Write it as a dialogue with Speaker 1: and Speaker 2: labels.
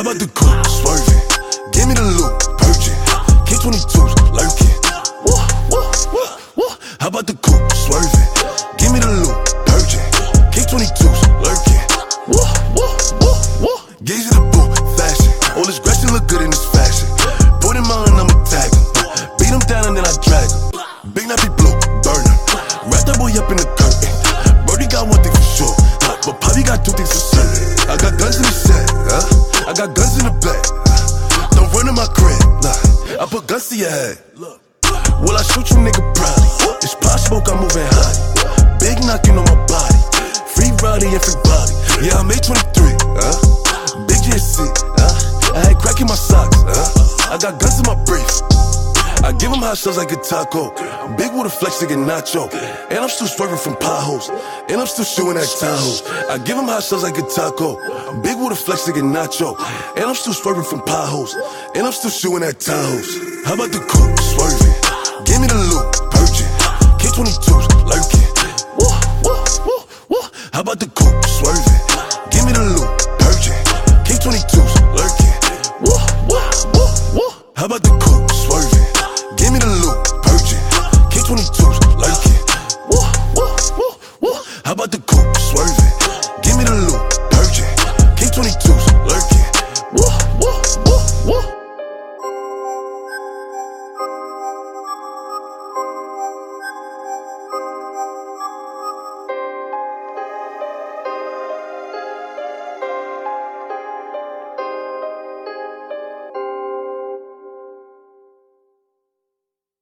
Speaker 1: about the coupe swerving? Give me the loot, purging. K22's lurking. Woo, woo, woo, woo. How about the coupe swerving? Give me the loot, purging. K22's lurking. Woo, woo, woo, woo. Gaze at the boot, fashion. All this Gretchen look good in this fashion. Put him on and I'ma tag him. Beat him down and then I drag him. Big nappy blue, burn him. Wrap that boy up in the curtain. Brody got one thing for sure, but Poppy got two things for certain. I got guns in the set, I got guns in the back. Don't run in my crib, nah. I put guns to your head. Will I shoot you, nigga? Probably. It's pop smoke, I'm moving hot. Big knocking on my body. Free Roddy, everybody. Yeah, I made 23, Big GSC, I had crack in my socks, I got guns in my brief. I give him hot shots like a taco. Big with a flex to get nacho. And I'm still swerving from potholes. And I'm still shooting at Tahoes. I give him hot shots like a taco. Big with a flex to get nacho. And I'm still swerving from potholes. And I'm still shooting at Tahoes. How about the coupe swerving? Give me the loot, purging. K22's lurking. Woo, woo, woo, woo. How about the coupe swerving? Give me the loot, purging. K22's lurking. Woo, woo, woo, woo. How about the coupe swerving?